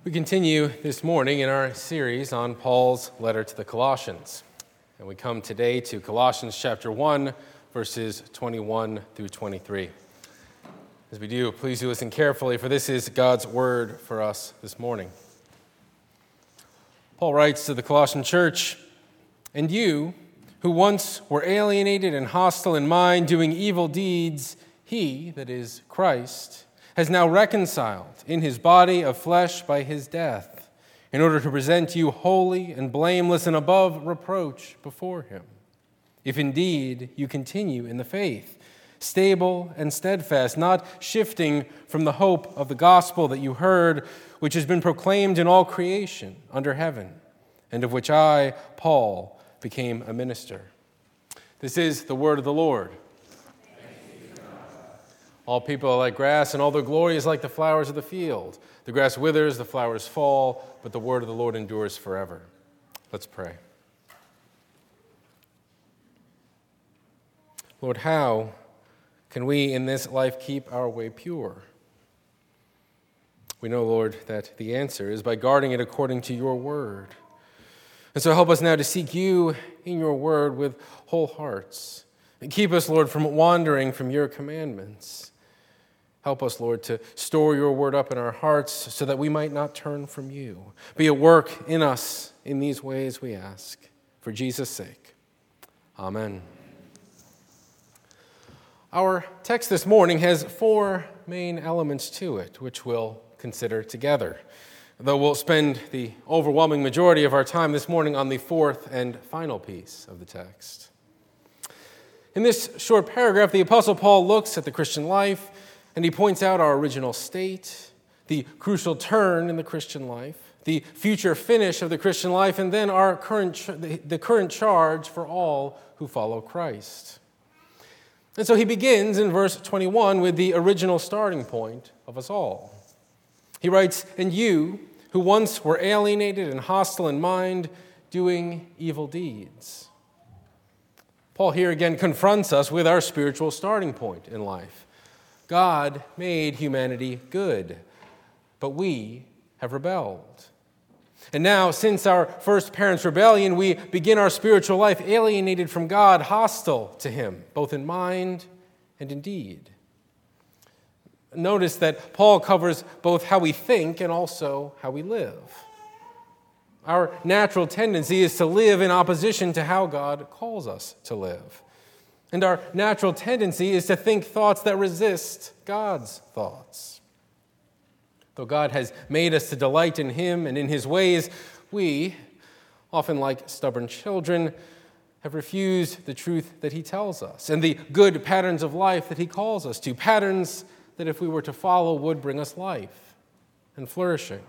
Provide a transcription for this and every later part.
We continue this morning in our series on Paul's letter to the Colossians. And we come today to Colossians chapter 1, verses 21 through 23. As we do, please do listen carefully, for this is God's word for us this morning. Paul writes to the Colossian church, "And you, who once were alienated and hostile in mind, doing evil deeds, he, that is Christ, has now reconciled in his body of flesh by his death, in order to present you holy and blameless and above reproach before him. If indeed you continue in the faith, stable and steadfast, not shifting from the hope of the gospel that you heard, which has been proclaimed in all creation under heaven, and of which I, Paul, became a minister." This is the word of the Lord. All people are like grass, and all their glory is like the flowers of the field. The grass withers, the flowers fall, but the word of the Lord endures forever. Let's pray. Lord, how can we in this life keep our way pure? We know, Lord, that the answer is by guarding it according to your word. And so help us now to seek you in your word with whole hearts. And keep us, Lord, from wandering from your commandments. Help us, Lord, to store your word up in our hearts so that we might not turn from you. Be at work in us in these ways, we ask. For Jesus' sake. Amen. Our text this morning has four main elements to it, which we'll consider together, though we'll spend the overwhelming majority of our time this morning on the fourth and final piece of the text. In this short paragraph, the Apostle Paul looks at the Christian life, and he points out our original state, the crucial turn in the Christian life, the future finish of the Christian life, and then the current charge for all who follow Christ. And so he begins in verse 21 with the original starting point of us all. He writes, "And you, who once were alienated and hostile in mind, doing evil deeds." Paul here again confronts us with our spiritual starting point in life. God made humanity good, but we have rebelled. And now, since our first parents' rebellion, we begin our spiritual life alienated from God, hostile to him, both in mind and in deed. Notice that Paul covers both how we think and also how we live. Our natural tendency is to live in opposition to how God calls us to live. And our natural tendency is to think thoughts that resist God's thoughts. Though God has made us to delight in him and in his ways, we, often like stubborn children, have refused the truth that he tells us and the good patterns of life that he calls us to, patterns that if we were to follow would bring us life and flourishing.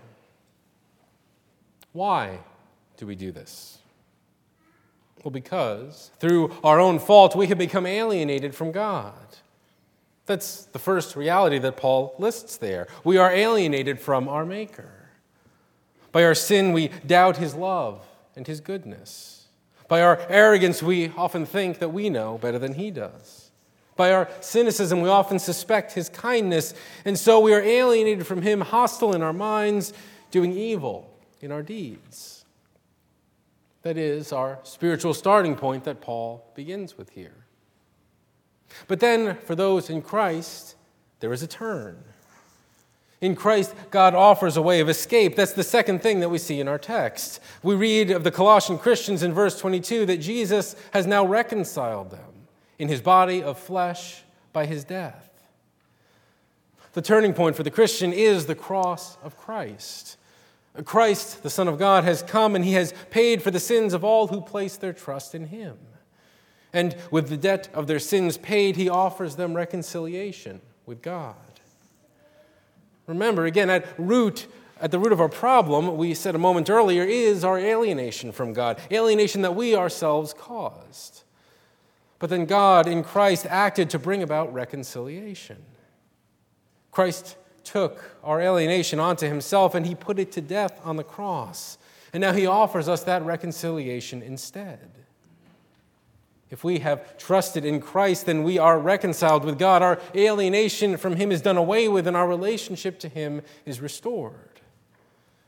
Why do we do this? Well, because through our own fault, we have become alienated from God. That's the first reality that Paul lists there. We are alienated from our Maker. By our sin, we doubt his love and his goodness. By our arrogance, we often think that we know better than he does. By our cynicism, we often suspect his kindness, and so we are alienated from him, hostile in our minds, doing evil in our deeds. That is our spiritual starting point that Paul begins with here. But then, for those in Christ, there is a turn. In Christ, God offers a way of escape. That's the second thing that we see in our text. We read of the Colossian Christians in verse 22 that Jesus has now reconciled them in his body of flesh by his death. The turning point for the Christian is the cross of Christ. Christ, the Son of God, has come and he has paid for the sins of all who place their trust in him. And with the debt of their sins paid, he offers them reconciliation with God. Remember, again, at the root of our problem, we said a moment earlier, is our alienation from God, alienation that we ourselves caused. But then God in Christ acted to bring about reconciliation. Christ took our alienation onto himself and he put it to death on the cross. And now he offers us that reconciliation instead. If we have trusted in Christ, then we are reconciled with God. Our alienation from him is done away with, and our relationship to him is restored.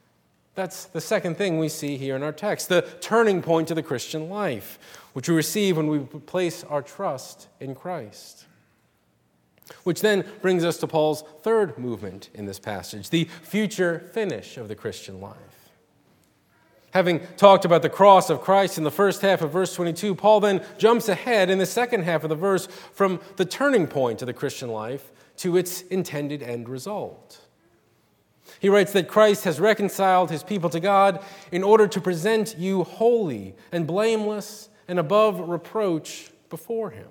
That's the second thing we see here in our text, the turning point of the Christian life, which we receive when we place our trust in Christ. Which then brings us to Paul's third movement in this passage, the future finish of the Christian life. Having talked about the cross of Christ in the first half of verse 22, Paul then jumps ahead in the second half of the verse from the turning point of the Christian life to its intended end result. He writes that Christ has reconciled his people to God in order to present you holy and blameless and above reproach before him.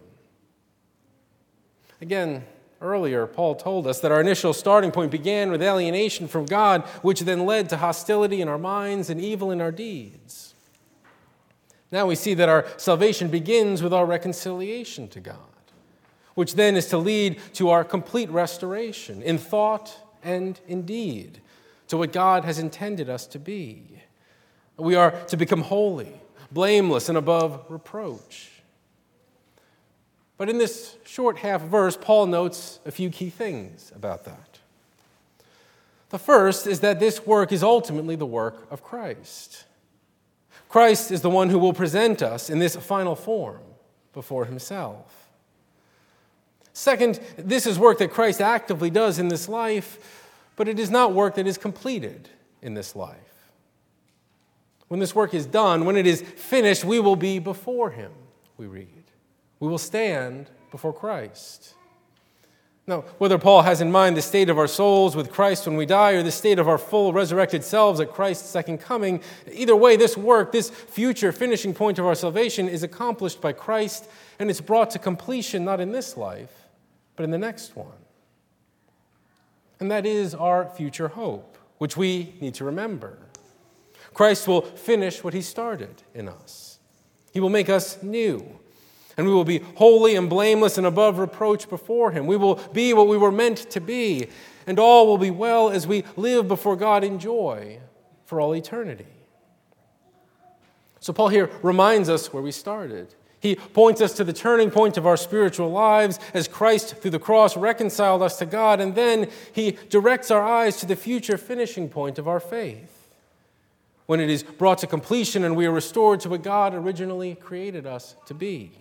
Again, earlier, Paul told us that our initial starting point began with alienation from God, which then led to hostility in our minds and evil in our deeds. Now we see that our salvation begins with our reconciliation to God, which then is to lead to our complete restoration in thought and in deed, to what God has intended us to be. We are to become holy, blameless, and above reproach. But in this short half verse, Paul notes a few key things about that. The first is that this work is ultimately the work of Christ. Christ is the one who will present us in this final form before himself. Second, this is work that Christ actively does in this life, but it is not work that is completed in this life. When this work is done, when it is finished, we will be before him, we read. We will stand before Christ. Now, whether Paul has in mind the state of our souls with Christ when we die or the state of our full resurrected selves at Christ's second coming, either way, this work, this future finishing point of our salvation is accomplished by Christ, and it's brought to completion not in this life, but in the next one. And that is our future hope, which we need to remember. Christ will finish what he started in us. He will make us new. And we will be holy and blameless and above reproach before him. We will be what we were meant to be. And all will be well as we live before God in joy for all eternity. So Paul here reminds us where we started. He points us to the turning point of our spiritual lives as Christ through the cross reconciled us to God. And then he directs our eyes to the future finishing point of our faith, when it is brought to completion and we are restored to what God originally created us to be.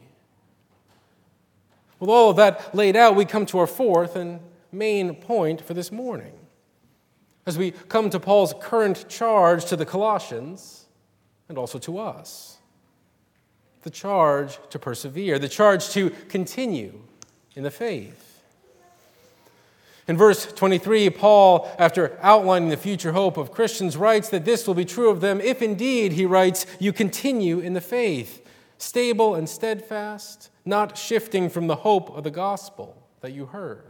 With all of that laid out, we come to our fourth and main point for this morning. As we come to Paul's current charge to the Colossians and also to us. The charge to persevere, the charge to continue in the faith. In verse 23, Paul, after outlining the future hope of Christians, writes that this will be true of them if indeed, he writes, you continue in the faith, stable and steadfast, not shifting from the hope of the gospel that you heard.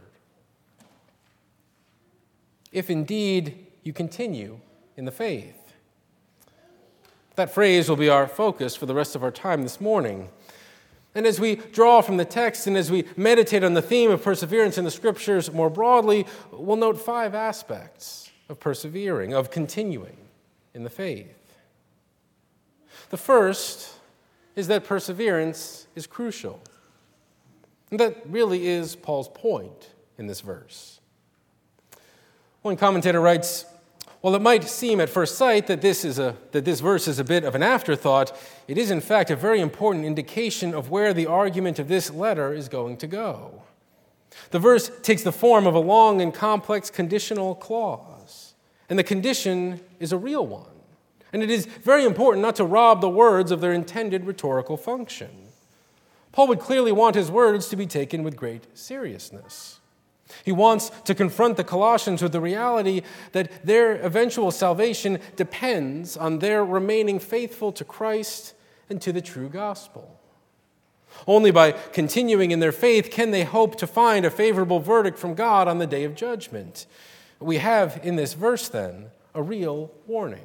If indeed you continue in the faith. That phrase will be our focus for the rest of our time this morning. And as we draw from the text and as we meditate on the theme of perseverance in the Scriptures more broadly, we'll note 5 aspects of persevering, of continuing in the faith. The first is that perseverance is crucial. And that really is Paul's point in this verse. One commentator writes, while it might seem at first sight that this verse is a bit of an afterthought, it is in fact a very important indication of where the argument of this letter is going to go. The verse takes the form of a long and complex conditional clause, and the condition is a real one. And it is very important not to rob the words of their intended rhetorical function. Paul would clearly want his words to be taken with great seriousness. He wants to confront the Colossians with the reality that their eventual salvation depends on their remaining faithful to Christ and to the true gospel. Only by continuing in their faith can they hope to find a favorable verdict from God on the day of judgment. We have in this verse, then, a real warning.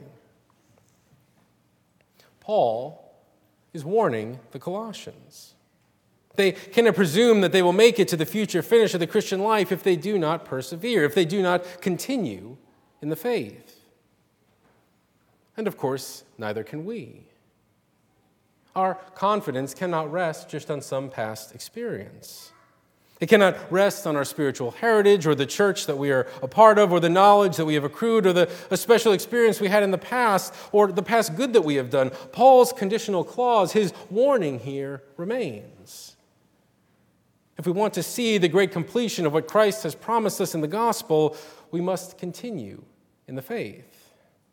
Paul is warning the Colossians. They cannot presume that they will make it to the future finish of the Christian life if they do not persevere, if they do not continue in the faith. And of course, neither can we. Our confidence cannot rest just on some past experience. It cannot rest on our spiritual heritage or the church that we are a part of or the knowledge that we have accrued or a special experience we had in the past or the past good that we have done. Paul's conditional clause, his warning here, remains. If we want to see the great completion of what Christ has promised us in the gospel, we must continue in the faith.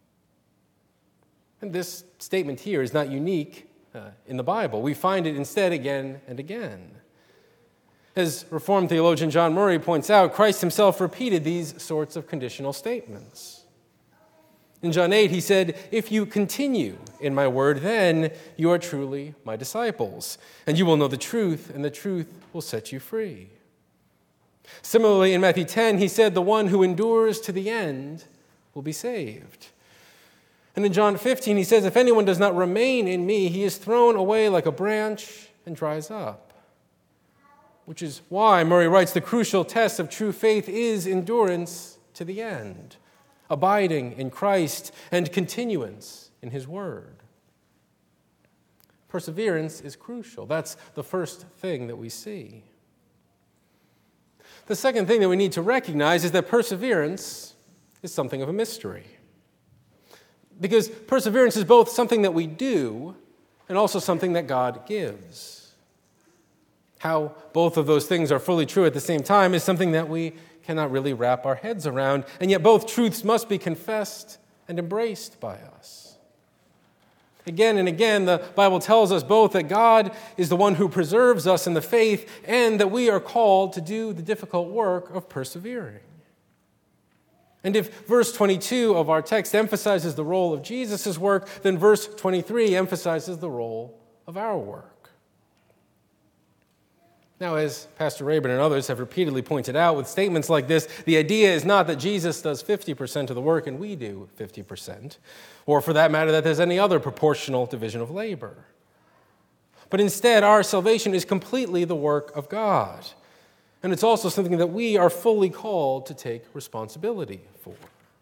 And this statement here is not unique in the Bible. We find it instead again and again. As Reformed theologian John Murray points out, Christ himself repeated these sorts of conditional statements. In John 8, he said, "If you continue in my word, then you are truly my disciples, and you will know the truth, and the truth will set you free." Similarly, in Matthew 10, he said, "The one who endures to the end will be saved." And in John 15, he says, "If anyone does not remain in me, he is thrown away like a branch and dries up." Which is why Murray writes, the crucial test of true faith is endurance to the end, abiding in Christ and continuance in his word. Perseverance is crucial. That's the first thing that we see. The second thing that we need to recognize is that perseverance is something of a mystery. Because perseverance is both something that we do and also something that God gives. How both of those things are fully true at the same time is something that we cannot really wrap our heads around, and yet both truths must be confessed and embraced by us. Again and again, the Bible tells us both that God is the one who preserves us in the faith and that we are called to do the difficult work of persevering. And if verse 22 of our text emphasizes the role of Jesus' work, then verse 23 emphasizes the role of our work. Now, as Pastor Rayburn and others have repeatedly pointed out, with statements like this, the idea is not that Jesus does 50% of the work and we do 50%, or for that matter, that there's any other proportional division of labor. But instead, our salvation is completely the work of God, and it's also something that we are fully called to take responsibility for.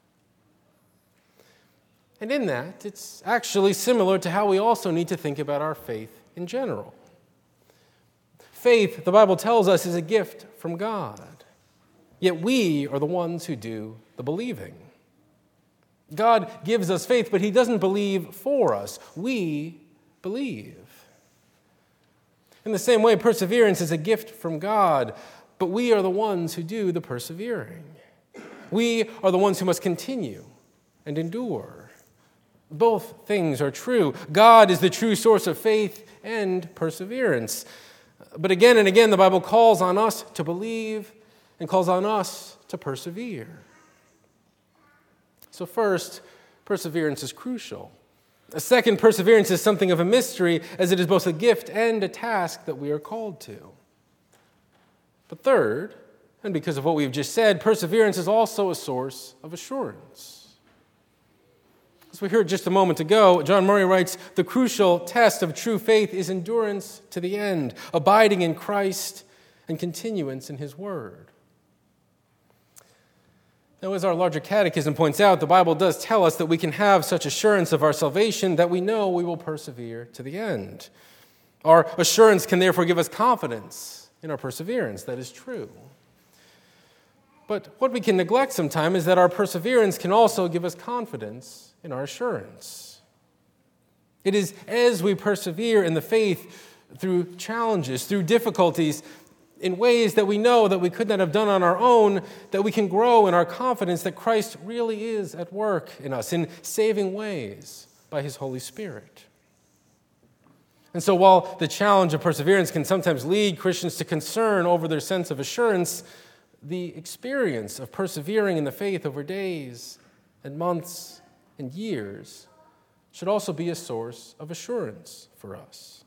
And in that, it's actually similar to how we also need to think about our faith in general. Faith, the Bible tells us, is a gift from God. Yet we are the ones who do the believing. God gives us faith, but he doesn't believe for us. We believe. In the same way, perseverance is a gift from God, but we are the ones who do the persevering. We are the ones who must continue and endure. Both things are true. God is the true source of faith and perseverance. But again and again, the Bible calls on us to believe and calls on us to persevere. So first, perseverance is crucial. Second, perseverance is something of a mystery, as it is both a gift and a task that we are called to. But third, and because of what we've just said, perseverance is also a source of assurance. As we heard just a moment ago, John Murray writes, the crucial test of true faith is endurance to the end, abiding in Christ and continuance in his word. Now, as our larger catechism points out, the Bible does tell us that we can have such assurance of our salvation that we know we will persevere to the end. Our assurance can therefore give us confidence in our perseverance. That is true. But what we can neglect sometimes is that our perseverance can also give us confidence in our assurance. It is as we persevere in the faith through challenges, through difficulties, in ways that we know that we could not have done on our own, that we can grow in our confidence that Christ really is at work in us in saving ways by his Holy Spirit. And so while the challenge of perseverance can sometimes lead Christians to concern over their sense of assurance, the experience of persevering in the faith over days and months and years should also be a source of assurance for us.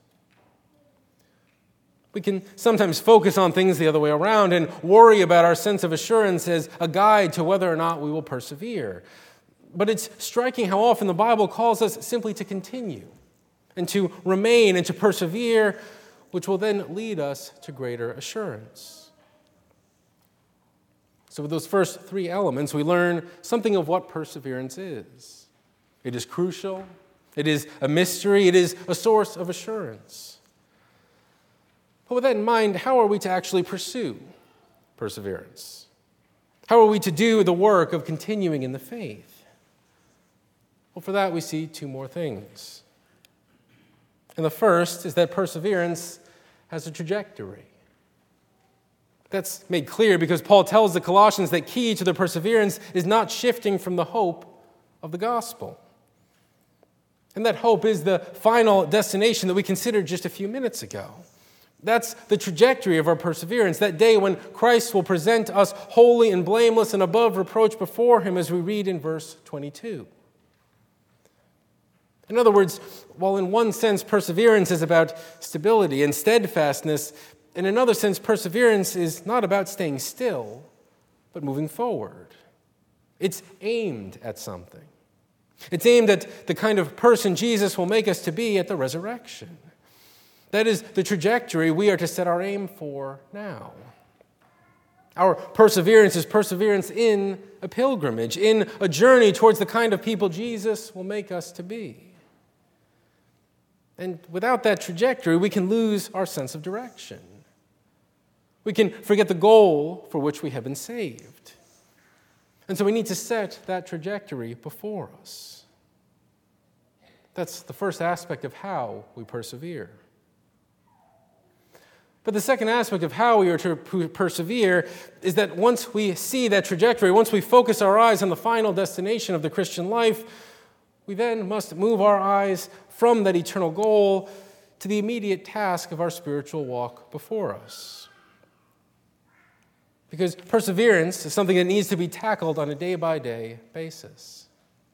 We can sometimes focus on things the other way around and worry about our sense of assurance as a guide to whether or not we will persevere. But it's striking how often the Bible calls us simply to continue and to remain and to persevere, which will then lead us to greater assurance. So with those first three elements, we learn something of what perseverance is. It is crucial, it is a mystery, it is a source of assurance. But with that in mind, how are we to actually pursue perseverance? How are we to do the work of continuing in the faith? Well, for that we see two more things. And the first is that perseverance has a trajectory. That's made clear because Paul tells the Colossians that key to the perseverance is not shifting from the hope of the gospel. And that hope is the final destination that we considered just a few minutes ago. That's the trajectory of our perseverance, that day when Christ will present us holy and blameless and above reproach before him, as we read in verse 22. In other words, while in one sense perseverance is about stability and steadfastness, in another sense perseverance is not about staying still, but moving forward. It's aimed at something. It's aimed at the kind of person Jesus will make us to be at the resurrection. That is the trajectory we are to set our aim for now. Our perseverance is perseverance in a pilgrimage, in a journey towards the kind of people Jesus will make us to be. And without that trajectory, we can lose our sense of direction. We can forget the goal for which we have been saved. And so we need to set that trajectory before us. That's the first aspect of how we persevere. But the second aspect of how we are to persevere is that once we see that trajectory, once we focus our eyes on the final destination of the Christian life, we then must move our eyes from that eternal goal to the immediate task of our spiritual walk before us. Because perseverance is something that needs to be tackled on a day-by-day basis.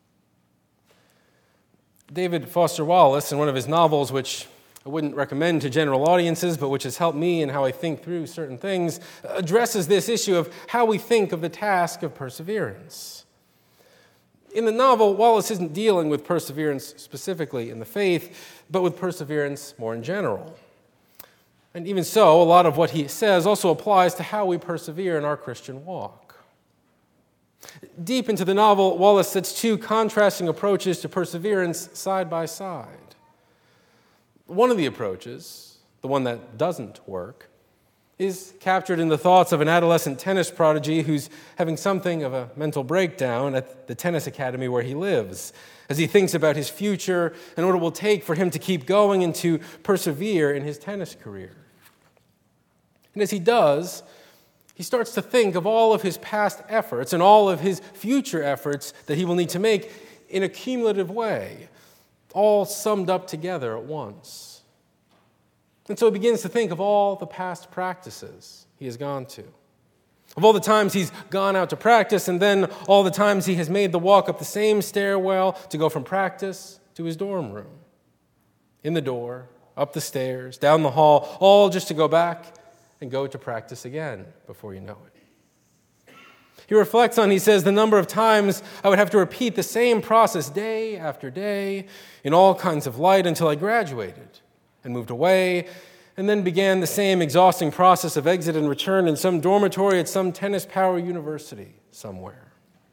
David Foster Wallace, in one of his novels, which I wouldn't recommend to general audiences, but which has helped me in how I think through certain things, addresses this issue of how we think of the task of perseverance. In the novel, Wallace isn't dealing with perseverance specifically in the faith, but with perseverance more in general. And even so, a lot of what he says also applies to how we persevere in our Christian walk. Deep into the novel, Wallace sets two contrasting approaches to perseverance side by side. One of the approaches, the one that doesn't work, is captured in the thoughts of an adolescent tennis prodigy who's having something of a mental breakdown at the tennis academy where he lives, as he thinks about his future and what it will take for him to keep going and to persevere in his tennis career. And as he does, he starts to think of all of his past efforts and all of his future efforts that he will need to make in a cumulative way, all summed up together at once. And so he begins to think of all the past practices he has gone to, of all the times he's gone out to practice, and then all the times he has made the walk up the same stairwell to go from practice to his dorm room, in the door, up the stairs, down the hall, all just to go back and go to practice again before you know it. He reflects on, he says, the number of times I would have to repeat the same process day after day in all kinds of light until I graduated and moved away, and then began the same exhausting process of exit and return in some dormitory at some tennis power university somewhere.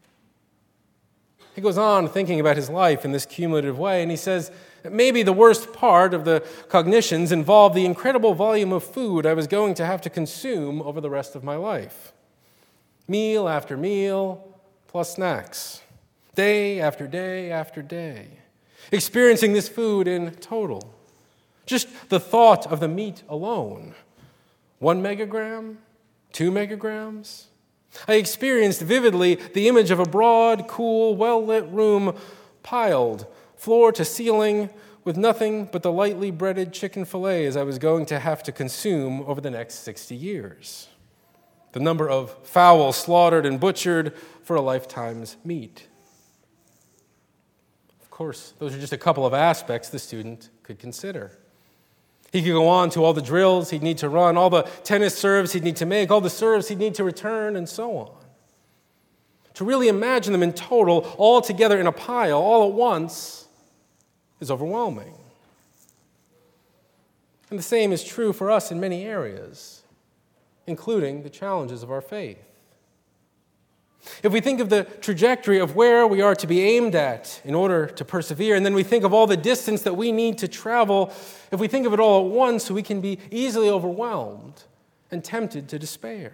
He goes on thinking about his life in this cumulative way, and he says, maybe the worst part of the cognitions involved the incredible volume of food I was going to have to consume over the rest of my life. Meal after meal, plus snacks. Day after day after day. Experiencing this food in total. Just the thought of the meat alone. 1 megagram? 2 megagrams? I experienced vividly the image of a broad, cool, well-lit room piled, floor to ceiling, with nothing but the lightly breaded chicken fillets I was going to have to consume over the next 60 years. The number of fowl slaughtered and butchered for a lifetime's meat. Of course, those are just a couple of aspects the student could consider. He could go on to all the drills he'd need to run, all the tennis serves he'd need to make, all the serves he'd need to return, and so on. To really imagine them in total, all together in a pile, all at once, is overwhelming. And the same is true for us in many areas, including the challenges of our faith. If we think of the trajectory of where we are to be aimed at in order to persevere, and then we think of all the distance that we need to travel, if we think of it all at once, we can be easily overwhelmed and tempted to despair.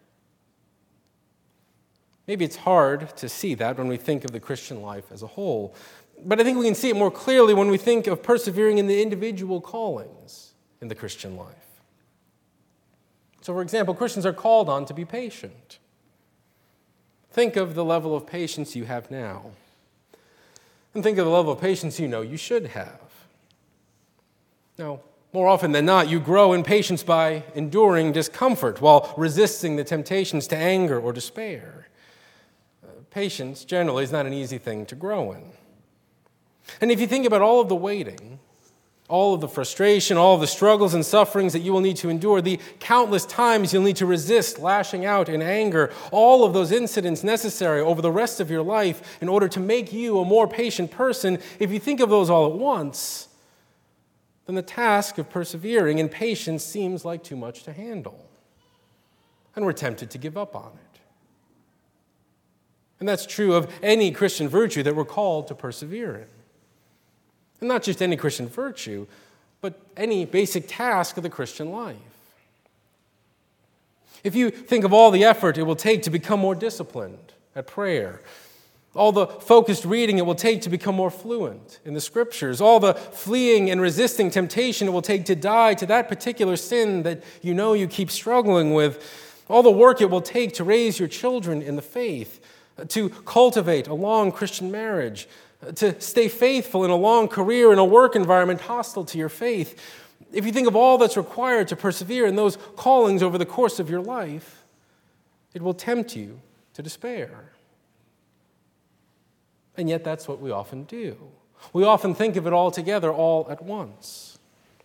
Maybe it's hard to see that when we think of the Christian life as a whole, but I think we can see it more clearly when we think of persevering in the individual callings in the Christian life. So, for example, Christians are called on to be patient. Think of the level of patience you have now. And think of the level of patience you know you should have. Now, more often than not, you grow in patience by enduring discomfort while resisting the temptations to anger or despair. Patience, generally, is not an easy thing to grow in. And if you think about all of the waiting, all of the frustration, all of the struggles and sufferings that you will need to endure, the countless times you'll need to resist lashing out in anger, all of those incidents necessary over the rest of your life in order to make you a more patient person, if you think of those all at once, then the task of persevering in patience seems like too much to handle. And we're tempted to give up on it. And that's true of any Christian virtue that we're called to persevere in. And not just any Christian virtue, but any basic task of the Christian life. If you think of all the effort it will take to become more disciplined at prayer, all the focused reading it will take to become more fluent in the Scriptures, all the fleeing and resisting temptation it will take to die to that particular sin that you know you keep struggling with, all the work it will take to raise your children in the faith, to cultivate a long Christian marriage, to stay faithful in a long career in a work environment hostile to your faith. If you think of all that's required to persevere in those callings over the course of your life, it will tempt you to despair. And yet that's what we often do. We often think of it all together, all at once.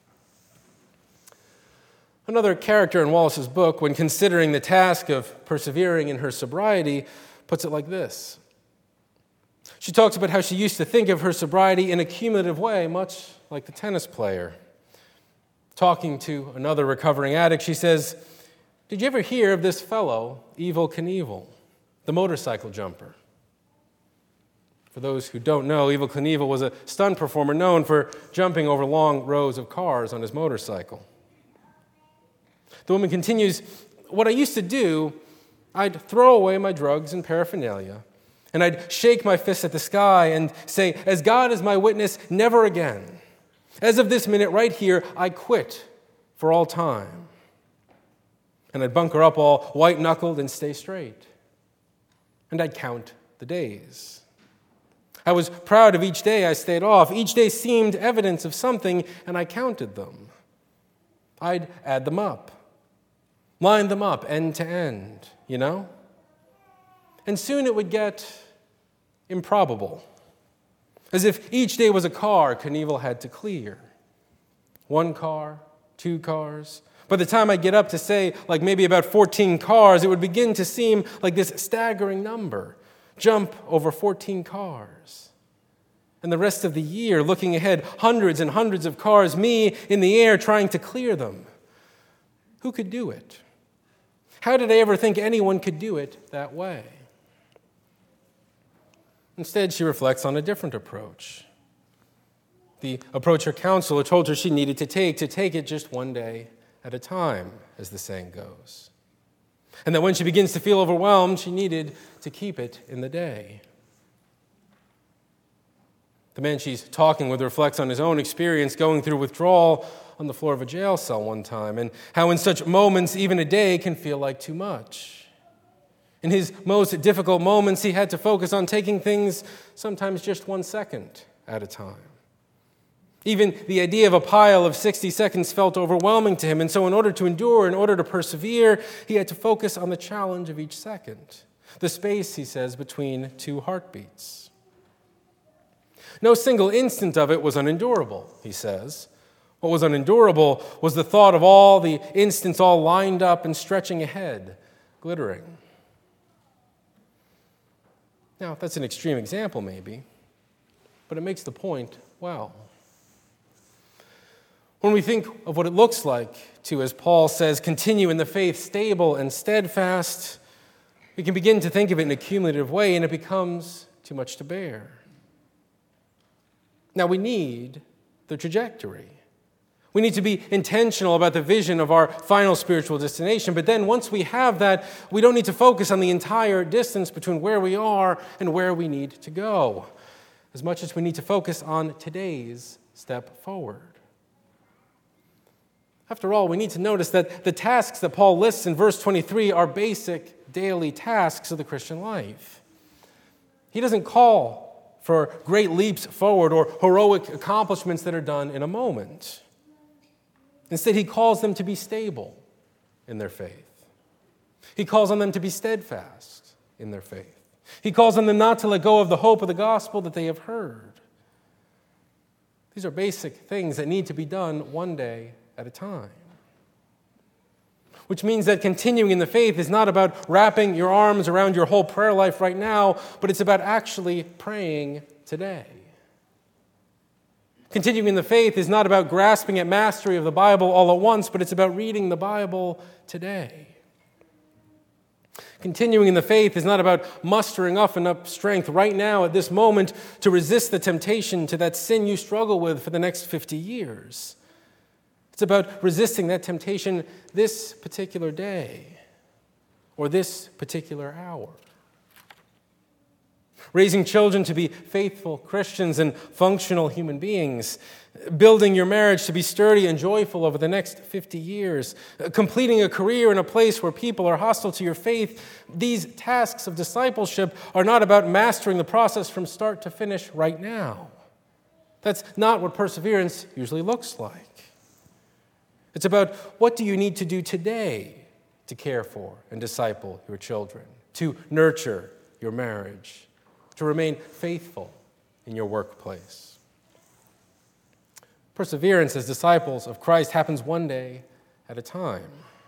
Another character in Wallace's book, when considering the task of persevering in her sobriety, puts it like this. She talks about how she used to think of her sobriety in a cumulative way, much like the tennis player. Talking to another recovering addict, she says, "Did you ever hear of this fellow, Evel Knievel, the motorcycle jumper?" For those who don't know, Evel Knievel was a stunt performer known for jumping over long rows of cars on his motorcycle. The woman continues, "What I used to do, I'd throw away my drugs and paraphernalia, and I'd shake my fist at the sky and say, 'As God is my witness, never again. As of this minute right here, I quit for all time.' And I'd bunker up all white-knuckled and stay straight. And I'd count the days. I was proud of each day I stayed off. Each day seemed evidence of something, and I counted them. I'd add them up, line them up end to end, you know? And soon it would get improbable, as if each day was a car Knievel had to clear. One car, two cars. By the time I'd get up to say, like maybe about 14 cars, it would begin to seem like this staggering number. Jump over 14 cars. And the rest of the year, looking ahead, hundreds and hundreds of cars, me in the air trying to clear them. Who could do it? How did I ever think anyone could do it that way?" Instead, she reflects on a different approach. The approach her counselor told her she needed to take it just one day at a time, as the saying goes. And that when she begins to feel overwhelmed, she needed to keep it in the day. The man she's talking with reflects on his own experience going through withdrawal on the floor of a jail cell one time, and how in such moments, even a day can feel like too much. In his most difficult moments, he had to focus on taking things sometimes just 1 second at a time. Even the idea of a pile of 60 seconds felt overwhelming to him, and so in order to endure, in order to persevere, he had to focus on the challenge of each second, the space, he says, between two heartbeats. No single instant of it was unendurable, he says. What was unendurable was the thought of all the instants all lined up and stretching ahead, glittering. Now, that's an extreme example, maybe, but it makes the point well. When we think of what it looks like to, as Paul says, continue in the faith stable and steadfast, We can begin to think of it in a cumulative way, and it becomes too much to bear. Now, we need the trajectory. We need to be intentional about the vision of our final spiritual destination, but then once we have that, we don't need to focus on the entire distance between where we are and where we need to go, as much as we need to focus on today's step forward. After all, we need to notice that the tasks that Paul lists in verse 23 are basic daily tasks of the Christian life. He doesn't call for great leaps forward or heroic accomplishments that are done in a moment. Instead, he calls them to be stable in their faith. He calls on them to be steadfast in their faith. He calls on them not to let go of the hope of the gospel that they have heard. These are basic things that need to be done one day at a time. Which means that continuing in the faith is not about wrapping your arms around your whole prayer life right now, but it's about actually praying today. Continuing in the faith is not about grasping at mastery of the Bible all at once, but it's about reading the Bible today. Continuing in the faith is not about mustering up enough strength right now at this moment to resist the temptation to that sin you struggle with for the next 50 years. It's about resisting that temptation this particular day or this particular hour. Raising children to be faithful Christians and functional human beings. Building your marriage to be sturdy and joyful over the next 50 years. Completing a career in a place where people are hostile to your faith. These tasks of discipleship are not about mastering the process from start to finish right now. That's not what perseverance usually looks like. It's about what do you need to do today to care for and disciple your children, to nurture your marriage, to remain faithful in your workplace. Perseverance as disciples of Christ happens one day at a time.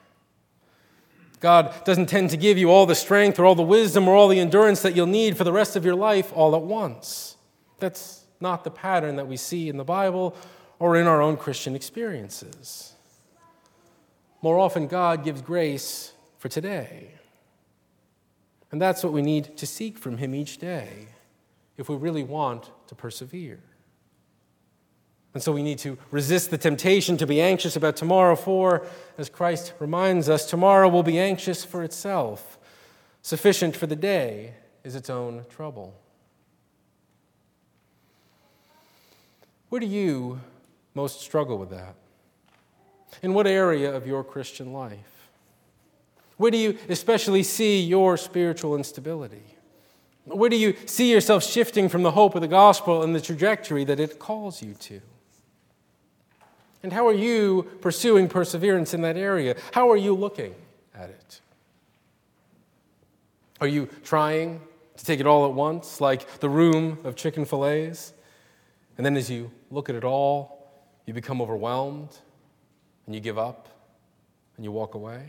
God doesn't tend to give you all the strength or all the wisdom or all the endurance that you'll need for the rest of your life all at once. That's not the pattern that we see in the Bible or in our own Christian experiences. More often, God gives grace for today. And that's what we need to seek from Him each day if we really want to persevere. And so we need to resist the temptation to be anxious about tomorrow, for, as Christ reminds us, tomorrow will be anxious for itself. Sufficient for the day is its own trouble. Where do you most struggle with that? In what area of your Christian life? Where do you especially see your spiritual instability? Where do you see yourself shifting from the hope of the gospel and the trajectory that it calls you to? And how are you pursuing perseverance in that area? How are you looking at it? Are you trying to take it all at once, like the room of chicken fillets? And then as you look at it all, you become overwhelmed, and you give up, and you walk away?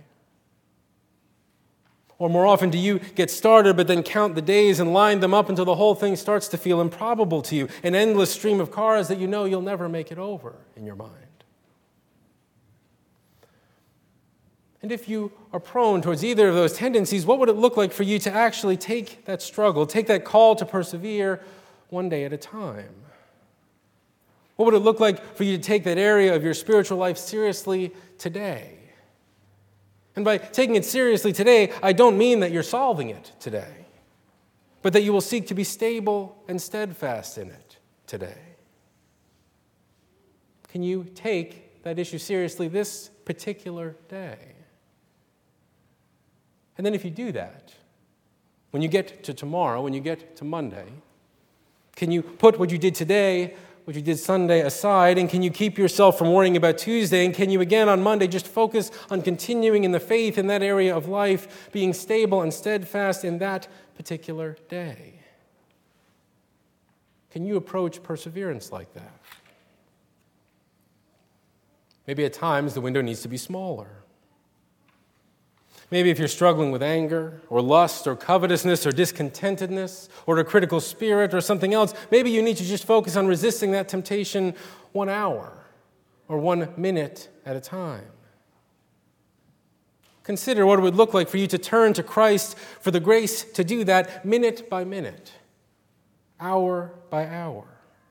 Or more often, do you get started but then count the days and line them up until the whole thing starts to feel improbable to you, an endless stream of cars that you know you'll never make it over in your mind? And if you are prone towards either of those tendencies, what would it look like for you to actually take that struggle, take that call to persevere one day at a time? What would it look like for you to take that area of your spiritual life seriously today? And by taking it seriously today, I don't mean that you're solving it today, but that you will seek to be stable and steadfast in it today. Can you take that issue seriously this particular day? And then if you do that, when you get to tomorrow, when you get to Monday, can you put what you did today, what you did Sunday aside, and can you keep yourself from worrying about Tuesday? And can you again on Monday just focus on continuing in the faith in that area of life, being stable and steadfast in that particular day? Can you approach perseverance like that? Maybe at times the window needs to be smaller. Maybe if you're struggling with anger or lust or covetousness or discontentedness or a critical spirit or something else, maybe you need to just focus on resisting that temptation 1 hour or 1 minute at a time. Consider what it would look like for you to turn to Christ for the grace to do that minute by minute, hour by hour.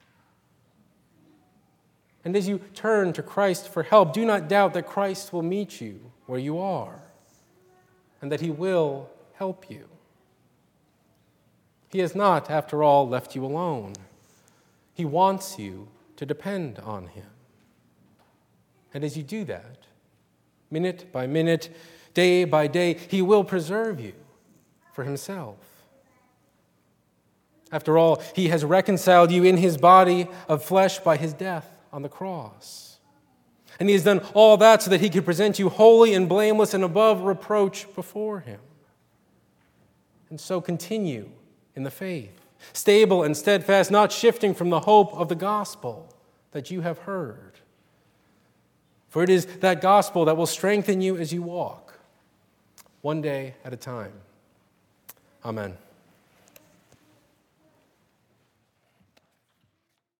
And as you turn to Christ for help, do not doubt that Christ will meet you where you are and that he will help you. He has not, after all, left you alone. He wants you to depend on him. And as you do that, minute by minute, day by day, he will preserve you for himself. After all, he has reconciled you in his body of flesh by his death on the cross. And he has done all that so that he could present you holy and blameless and above reproach before him. And so continue in the faith, stable and steadfast, not shifting from the hope of the gospel that you have heard. For it is that gospel that will strengthen you as you walk, one day at a time. Amen.